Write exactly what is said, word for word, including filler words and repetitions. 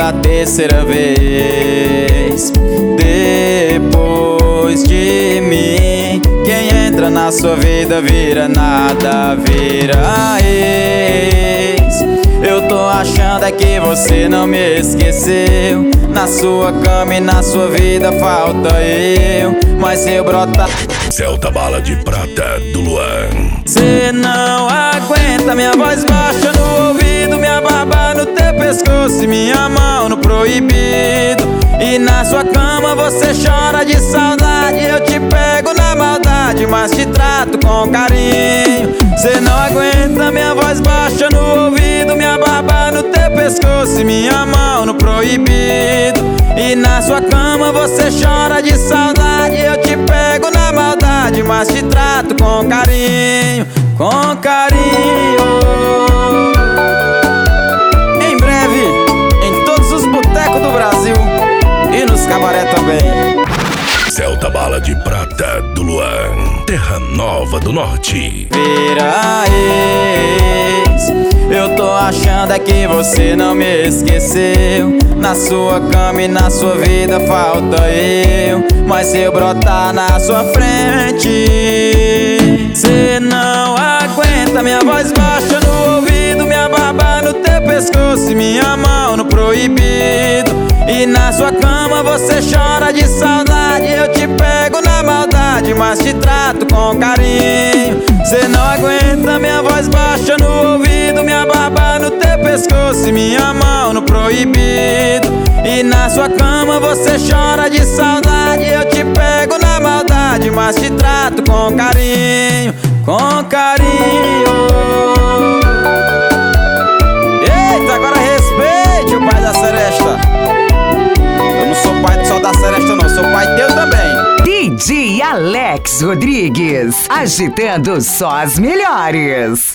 pela terceira vez. Depois de mim, quem entra na sua vida vira nada, vira ex. Eu tô achando é que você não me esqueceu. Na sua cama e na sua vida falta eu. Mas se eu brotar Celta Bala de Prata do Luan. cê não aguenta minha voz baixa no ouvido, minha barba no teu pescoço e minha mão no proibido. E na sua cama você chora de saudade. Eu te pego na maldade, mas te trato com carinho. Cê não aguenta minha voz baixa no ouvido, minha barba no teu pescoço e minha mão no proibido. E na sua cama você chora de saudade. Eu te pego na maldade, mas te trato com carinho, com carinho. Em breve, em todos os botecos do Brasil e nos cabaré também. Celta Bala de Prata do Luan, Terra Nova do Norte. Vira ex, eu tô achando é que você não me esqueceu. Na sua cama e na sua vida falta eu. Mas se eu brotar na sua frente, cê não aguenta minha voz baixa no ouvido, minha barba no teu pescoço e minha mão no proibido. E na sua cama você chora de saudade. Eu te pego na maldade, mas te trato com carinho. Cê não aguenta minha voz baixa no ouvido, minha barba no teu pescoço e minha mão no proibido. E na sua cama você chora de saudade. Eu te pego na maldade, mas te trato com carinho, com carinho. Eita, agora respeite o pai da seresta. Eu não sou pai só da seresta não, sou pai teu também. D J Alex Rodrigues, agitando só as melhores.